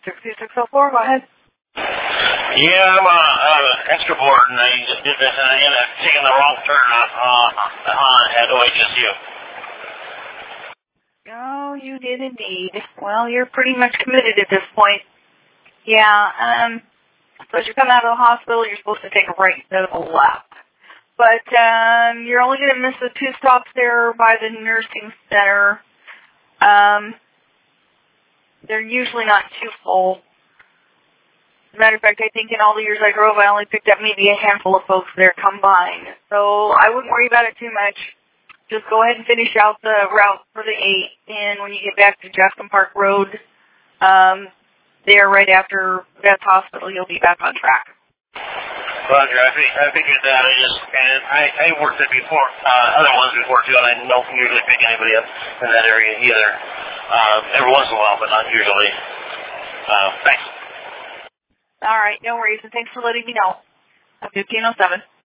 62604, go ahead. Yeah, I'm extra bored, and I just did this, and I ended up taking the wrong turn at OHSU. Oh, you did indeed. Well, you're pretty much committed at this point. Yeah, so as you come out of the hospital, you're supposed to take a right instead of a left. But you're only going to miss the 2 stops there by the nursing center. They're usually not too full. As a matter of fact, I think in all the years I drove, I only picked up maybe a handful of folks there combined. So I wouldn't worry about it too much. Just go ahead and finish out the route for the 8, and when you get back to Jackson Park Road, there right after Vets Hospital, you'll be back on track. Roger, I figured that. I worked there before, other ones before too, and I don't usually pick anybody up in that area either. Every once in a while, but not usually. Thanks. All right, no worries, and thanks for letting me know. 1507.